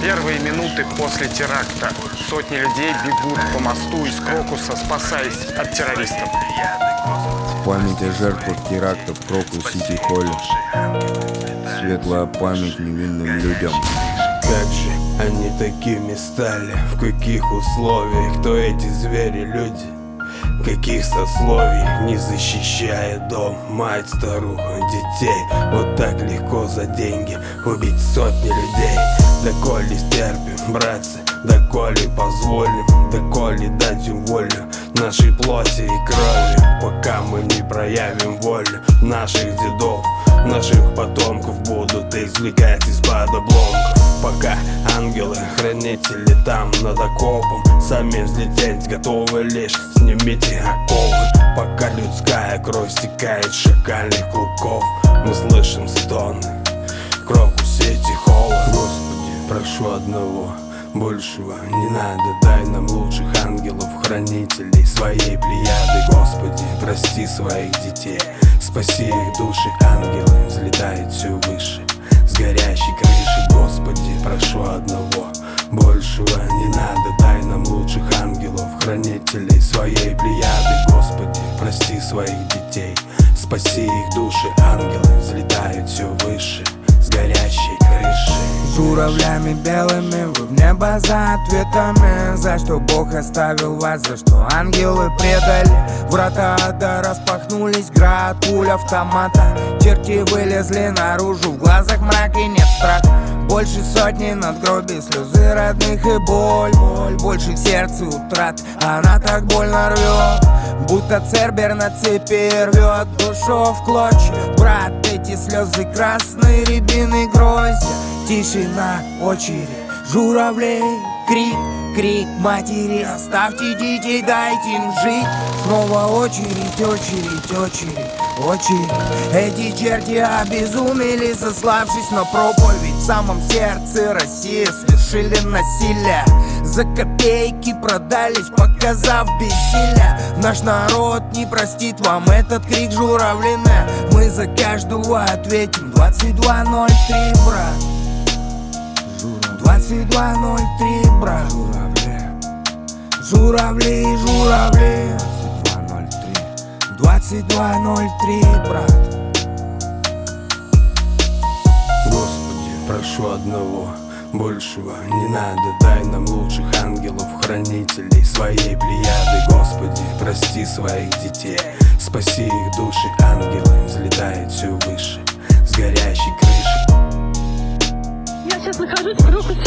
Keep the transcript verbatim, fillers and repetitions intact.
Первые минуты после теракта. Сотни людей бегут по мосту из Крокуса, спасаясь от террористов. В память о жертвах теракта в Крокус-Сити-Холле. Светлая память невинным людям. Как же они такими стали? В каких условиях? Кто эти звери-люди? Каких сословий? Не защищая дом, мать, старуху, детей. Вот так легко за деньги убить сотни людей. Доколе стерпим, братцы, доколе позволим, доколе дать им волю нашей плоти и крови. Пока мы не проявим волю наших дедов, наших потомков будут извлекать из-под обломков. Пока ангелы-хранители там над окопом, сами взлететь готовы лишь снимите оковы. Пока людская кровь стекает с шакальных клыков, мы слышим стоны Крокус-Сити-Холла. Господи, прошу одного, большего не надо. Дай нам лучших ангелов, хранителей своей плеяды. Господи, прости своих детей, спаси их души. Ангелы взлетают все выше с горящей крыши. Господи, прошу одного, большего не надо. Дай нам лучших ангелов, хранителей своей плеяды. Господи, прости своих детей, спаси их души. Ангелы взлетают все выше с горящей крыши. Журавлями белыми вы в небо за ответами. За что Бог оставил вас, за что ангелы предали. Врата ада распахнулись, град пуль автомата. Черти вылезли наружу, в глазах мрак и нет страха. Больше сотни надгробий, слезы родных и боль, боль. Больше в сердце утрат, она так больно рвет, будто цербер на цепи рвет душу в клочья. Брат, эти слезы красные рябины гроздья. Тишина, очередь, журавлей, крик, крик матери. Оставьте детей, дайте им жить. Снова очередь, очередь, очередь, очередь. Эти черти обезумели, сославшись на проповедь. В самом сердце России совершили насилие. За копейки продались, показав бессилие. Наш народ не простит вам этот крик журавлиный. Мы за каждого ответим. Двадцать два ноль три, брат. Двадцать два ноль три, брат. Журавли, журавли. Двадцать два ноль три, брат. Господи, прошу одного, большего не надо. Дай нам лучших ангелов, хранителей своей плеяды. Господи, прости своих детей, спаси их души. Ангелы взлетают все выше с горящей крыши. Я сейчас нахожусь в Крокусе